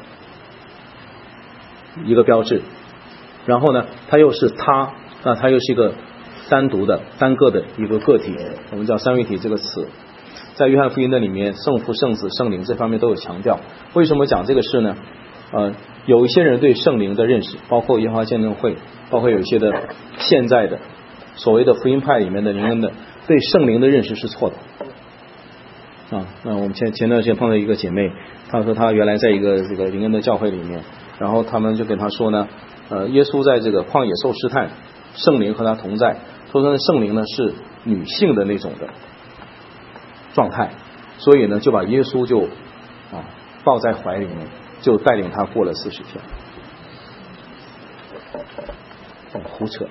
一个标志。然后呢他又是他，那他又是一个单独的单个的一个个体，我们叫三位体这个词，在约翰福音的里面，圣父圣子圣灵这方面都有强调。为什么讲这个事呢？有一些人对圣灵的认识，包括耶和华见证会，包括有一些的现在的所谓的福音派里面的灵恩的，对圣灵的认识是错的。那我们前段时间碰到一个姐妹，她说她原来在一个这个灵恩的教会里面，然后他们就跟她说呢，耶稣在这个旷野受试探，圣灵和他同在，说圣灵呢是女性的那种的状态，所以呢就把耶稣就抱在怀里面，就带领他过了40天。胡扯。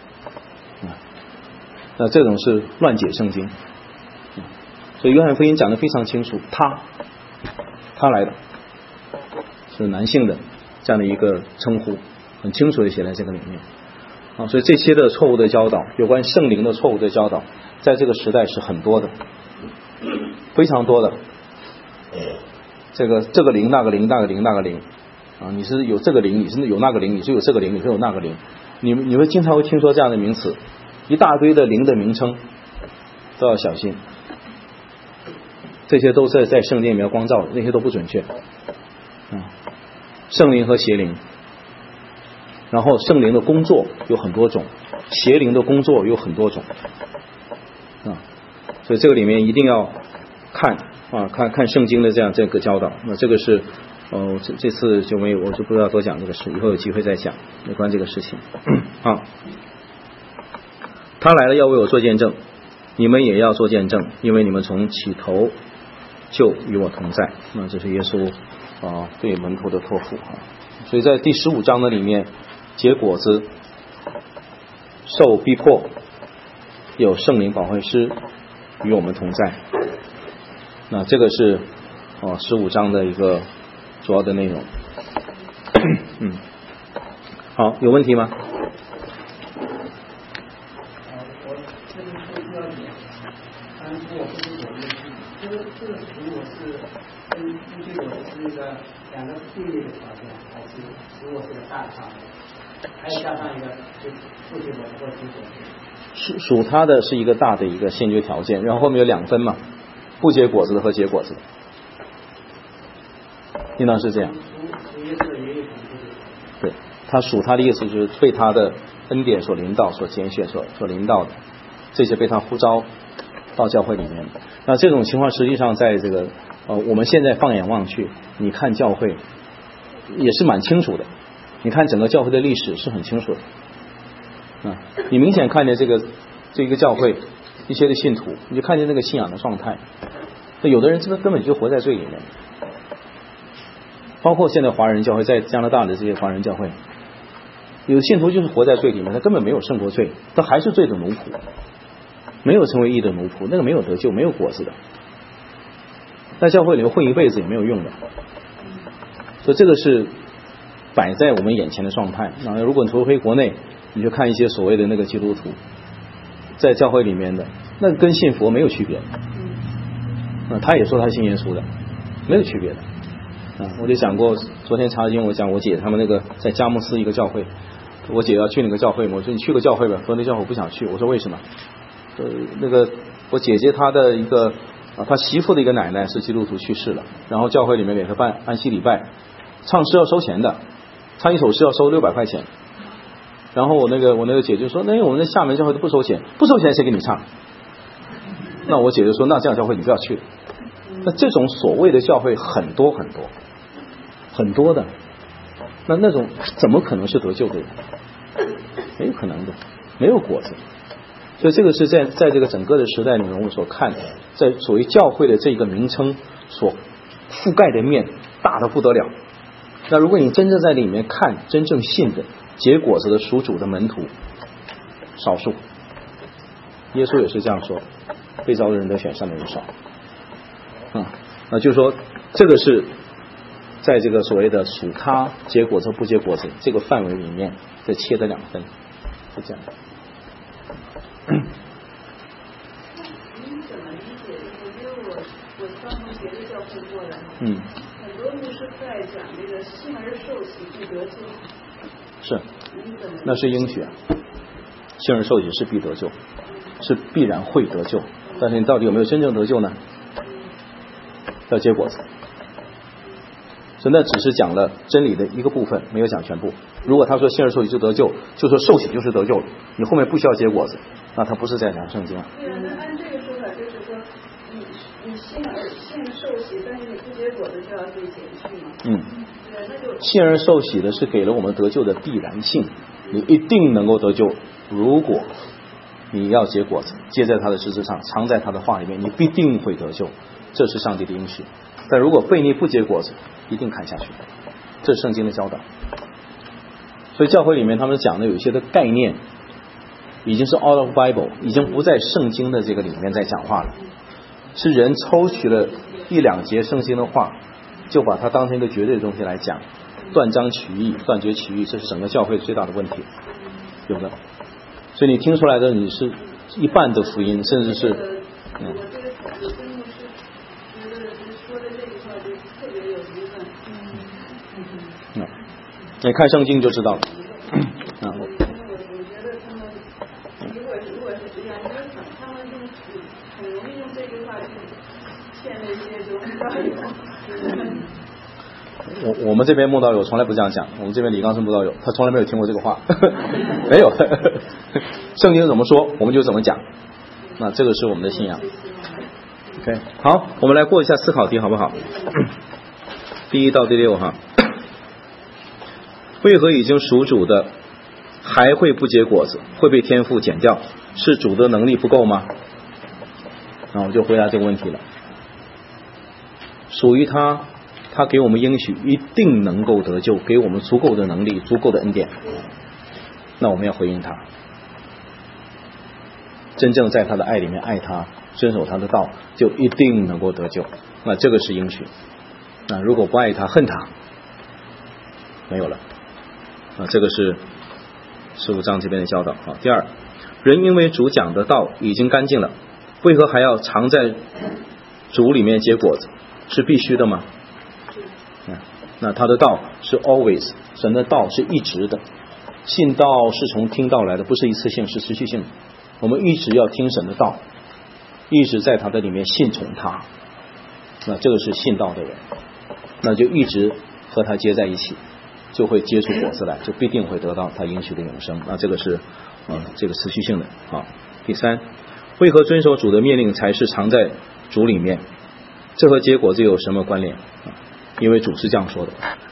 那这种是乱解圣经。所以约翰福音讲得非常清楚，他来的是男性的这样的一个称呼，很清楚的写在这个里面。所以这些的错误的教导，有关圣灵的错误的教导，在这个时代是很多的，非常多的。这个灵那个灵那个灵那个灵你是有这个灵，你是有那个灵，你是有这个灵，你是有那个灵，你会经常会听说这样的名词，一大堆的灵的名称，都要小心。这些都是在圣经里面光照的，那些都不准确。圣灵和邪灵，然后圣灵的工作有很多种，邪灵的工作有很多种所以这个里面一定要看圣经的这个教导。那这个是这次就没有，我就不知道多讲这个事，以后有机会再讲有关这个事情。他来了要为我做见证，你们也要做见证，因为你们从起头就与我同在。那这是耶稣对门徒的托付所以在第15章的里面，结果子，受逼迫，有圣灵保惠师与我们同在。那这个是15章的一个主要的内容。好，有问题吗？ 我这个如果是跟不结果是一个两个对立的条件，还是如果是个大差的，还有加上一个就不结果或结果？ 属它的是一个大的一个先决条件，然后后面有2分嘛，不结果子的和结果子的，应当是这样。对，他属他的意思就是被他的恩典所领导、所拣选、所领导的，这些被他呼召到教会里面。那这种情况实际上在这个我们现在放眼望去，你看教会也是蛮清楚的，你看整个教会的历史是很清楚的。你明显看见这个教会一些的信徒，你就看见那个信仰的状态。那有的人根本就活在罪里面，包括现在华人教会在加拿大的这些华人教会，有的信徒就是活在罪里面，他根本没有胜过罪，他还是罪的奴仆，没有成为义的奴仆，那个没有得救，没有果子的，在教会里面混一辈子也没有用的。所以这个是摆在我们眼前的状态。那如果你投回国内，你就看一些所谓的那个基督徒在教会里面的，那跟信佛没有区别。他也说他信耶稣的，没有区别的。我就讲过，昨天查经我讲我姐他们那个在佳木斯一个教会，我姐要去那个教会嘛，我说你去个教会吧，说那教会我不想去，我说为什么？那个我姐姐她的一个她媳妇的一个奶奶是基督徒去世了，然后教会里面给她办安息礼拜，唱诗要收钱的，唱一首诗要收600块钱。然后我那个姐就说，那我们的厦门教会都不收钱，不收钱谁给你唱？那我姐就说，那这样教会你不要去。那这种所谓的教会很多很多很多的，那种怎么可能是得救的人？没有可能的，没有果子。所以这个是在这个整个的时代里面我们所看的，在所谓教会的这个名称所覆盖的面大得不得了。那如果你真正在里面看，真正信的结果子的属主的门徒少数，耶稣也是这样说，被召的人得选上的人少。那就是说这个是在这个所谓的属他结果子不结果子这个范围里面再切的2分，是这样。 您怎么理解？因为我刚从别的教会过来，很多牧师在讲这个信而受洗必得救。 是，那是应许啊，信而受洗是必得救，是必然会得救，但是你到底有没有真正得救呢？要结果子。所以那只是讲了真理的一个部分，没有讲全部。如果他说信而受洗就得救，就说受洗就是得救了，你后面不需要结果子，那他不是在讲圣经。 对啊，那按这个说法就是说，你信受洗，但是你不结果子就要被减去嘛。对，那就信而受洗的是给了我们得救的必然性，你一定能够得救。如果你要结果子，接在他的十字上，藏在他的话里面，你必定会得救，这是上帝的应许。但如果悖逆不结果子，一定砍下去，这是圣经的教导。所以教会里面他们讲的有一些的概念已经是 out of Bible， 已经不在圣经的这个里面在讲话了，是人抽取了1-2节圣经的话，就把它当成一个绝对的东西来讲，断章取义，断绝取义，这是整个教会最大的问题，有的。所以你听出来的你是一半的福音，甚至是你看圣经就知道了。 我觉得他们如果是这样，他们很容易用这句话去骗那些就慕道友。 我们这边慕道友从来不这样讲，我们这边李刚生慕道友他从来没有听过这个话，没有。圣经怎么说我们就怎么讲，那这个是我们的信仰。OK， 好，我们来过一下思考题好不好？第1到第6哈。为何已经属主的还会不结果子，会被天父剪掉？是主的能力不够吗？那我就回答这个问题了。属于他给我们应许一定能够得救，给我们足够的能力，足够的恩典，那我们要回应他，真正在他的爱里面爱他，遵守他的道，就一定能够得救。那这个是应许。那如果不爱他，恨他，没有了。这个是15章这边的教导。第2，人因为主讲的道已经干净了，为何还要藏在主里面结果子是必须的吗？那他的道是 always， 神的道是一直的，信道是从听道来的，不是一次性，是持续性的。我们一直要听神的道，一直在他的里面信从他，那这个是信道的人，那就一直和他接在一起，就会结出果子来，就必定会得到他应许的永生。那这个是这个持续性的啊。第三，为何遵守主的命令才是藏在主里面？这和结果子有什么关联？因为主是这样说的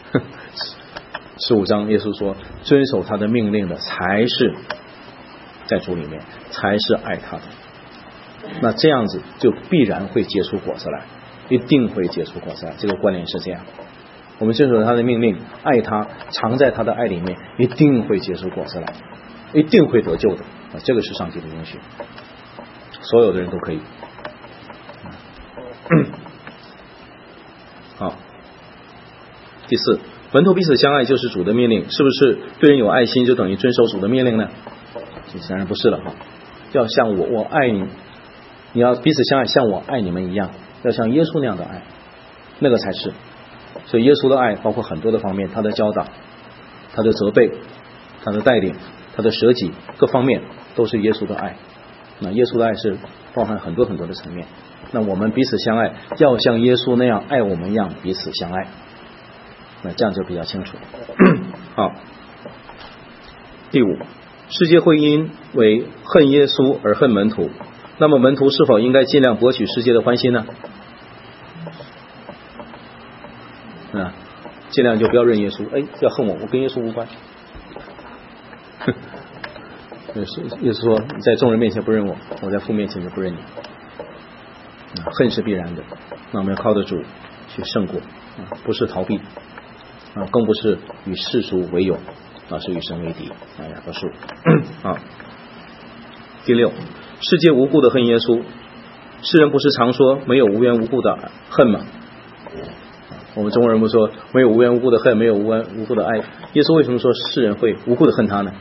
15章耶稣说，遵守他的命令的才是在主里面，才是爱他的。那这样子就必然会结出果子来，一定会结出果子来，这个关联是这样。我们遵守他的命令，爱他，藏在他的爱里面，一定会结出果子来，一定会得救的这个是上帝的应许，所有的人都可以。好，第四，门徒彼此相爱就是主的命令，是不是对人有爱心就等于遵守主的命令呢？当然不是了要像我爱你，你要彼此相爱，像我爱你们一样，要像耶稣那样的爱，那个才是。所以耶稣的爱包括很多的方面，他的教导，他的责备，他的带领，他的舍己，各方面都是耶稣的爱。那耶稣的爱是包含很多很多的层面，那我们彼此相爱要像耶稣那样爱我们一样彼此相爱，那这样就比较清楚。好，第五，世界会因为恨耶稣而恨门徒，那么门徒是否应该尽量博取世界的欢心呢？尽量就不要认耶稣，要恨我跟耶稣无关。耶稣说，你在众人面前不认我，我在父面前就不认你。恨是必然的，那我们要靠得住去胜过，不是逃避，更不是与世俗为友，是与神为敌，两个数。第六，世界无故的恨耶稣，世人不是常说没有无缘无故的恨吗？我们中国人不说没有无缘无故的恨，没有无缘无故的爱，耶稣为什么说世人会无故的恨他呢？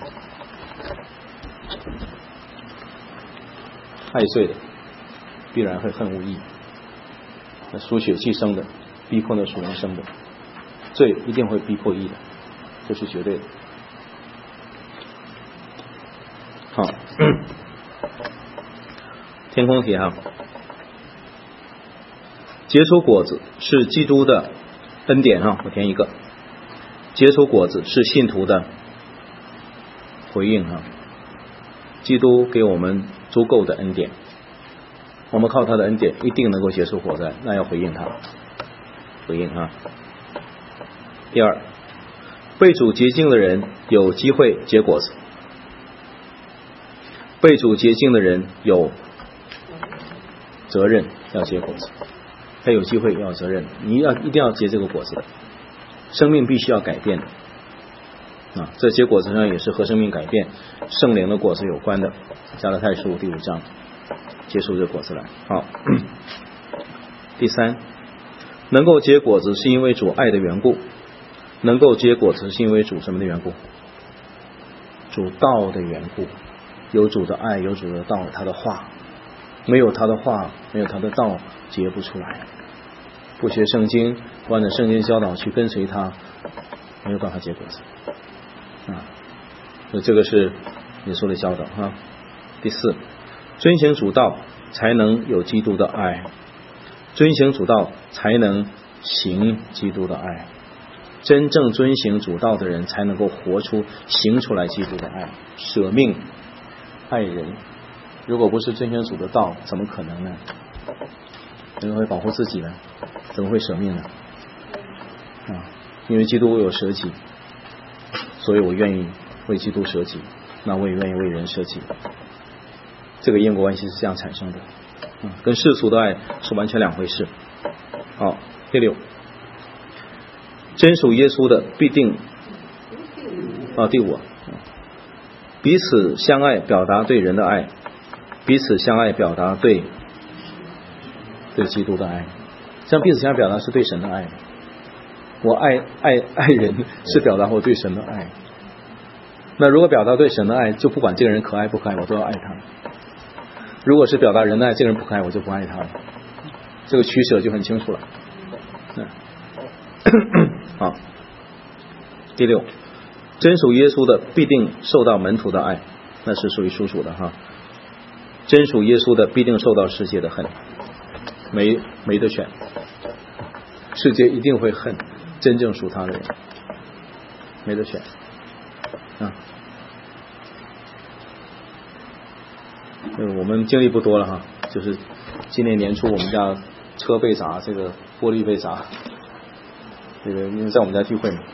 爱罪的必然会恨无义，那属血气生的逼迫那属人生的，罪一定会逼迫义的，这是绝对的。好，天空题结出果子是基督的恩典我填一个，结出果子是信徒的回应基督给我们足够的恩典，我们靠他的恩典一定能够结出果子，那要回应他，回应第二，被主洁净的人有机会结果子，被主洁净的人有责任要结果子，他有机会要有责任，你一定要结这个果子的，生命必须要改变的这结果子上也是和生命改变圣灵的果子有关的，加拉太书第5章结出这果子来。好，第三，能够结果子是因为主爱的缘故，能够结果子是因为主什么的缘故？主道的缘故，有主的爱，有主的道，他的话，没有他的话，没有他的道，结不出来。不学圣经，不按照圣经教导去跟随他，没有办法结果子这个是耶稣的教导第四，遵行主道才能有基督的爱，遵行主道才能行基督的爱，真正遵行主道的人才能够活出行出来基督的爱，舍命爱人。如果不是遵行主的道，怎么可能呢？怎么会保护自己呢？怎么会舍命呢？因为基督有舍己，所以我愿意为基督舍己，那我也愿意为人舍己。这个因果关系是这样产生的跟世俗的爱是完全两回事。好，第六，真属耶稣的必定第五，彼此相爱表达对人的爱，彼此相爱表达对基督的爱。像彼此相爱表达是对神的爱，我爱人是表达我对神的爱。那如果表达对神的爱，就不管这个人可爱不可爱，我都要爱他。如果是表达人的爱，这个人不可爱，我就不爱他了。 这个取舍就很清楚了。好，第六，真属耶稣的必定受到门徒的爱，那是属于属的哈。真属耶稣的必定受到世界的恨，没得选，世界一定会恨真正属他的人，没得选啊。我们经历不多了哈，就是今年年初我们家车被砸，这个玻璃被砸，这个因为在我们家聚会嘛，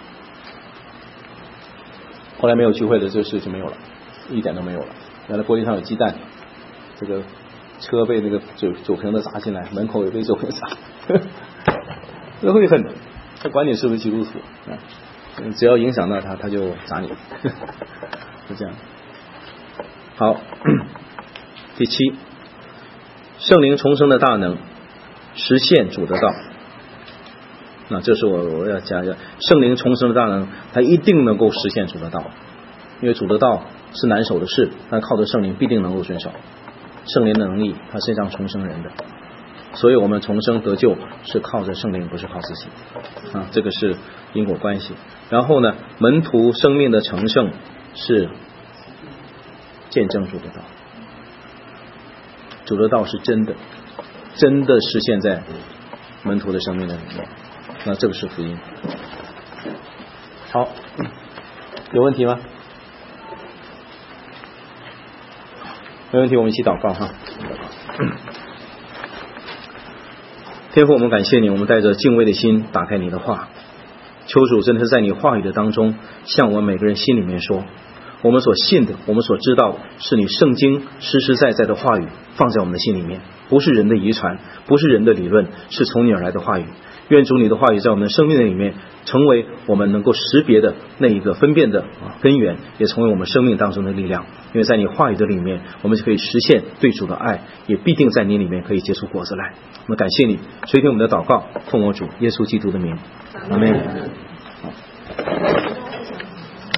后来没有聚会的这个事就没有了，一点都没有了。原来玻璃上有鸡蛋，这个车被那个酒瓶子砸进来，门口也被酒瓶砸，那会恨的，他管你是不是基督徒，只要影响到他就砸你，就这样。好，第七，圣灵重生的大能实现主的道。那这是我要讲一下，圣灵重生的大能，它一定能够实现主的道，因为主的道是难守的事，但靠着圣灵必定能够遵守。圣灵的能力，它是让重生人的，所以我们重生得救是靠着圣灵，不是靠自己啊，这个是因果关系。然后呢，门徒生命的成圣是见证主的道，主的道是真的实现在门徒的生命的里面，那这个是福音。好，有问题吗？没问题，我们一起祷告哈。天父，我们感谢你，我们带着敬畏的心打开你的话，求主真的是在你话语的当中向我们每个人心里面说，我们所信的，我们所知道的是你圣经实实在在的话语放在我们的心里面，不是人的遗传，不是人的理论，是从你而来的话语。愿主你的话语在我们的生命的里面成为我们能够识别的那一个分辨的根源，也成为我们生命当中的力量。因为在你话语的里面，我们就可以实现对主的爱，也必定在你里面可以结出果子来。我们感谢你，垂听我们的祷告，奉我主耶稣基督的名，阿们。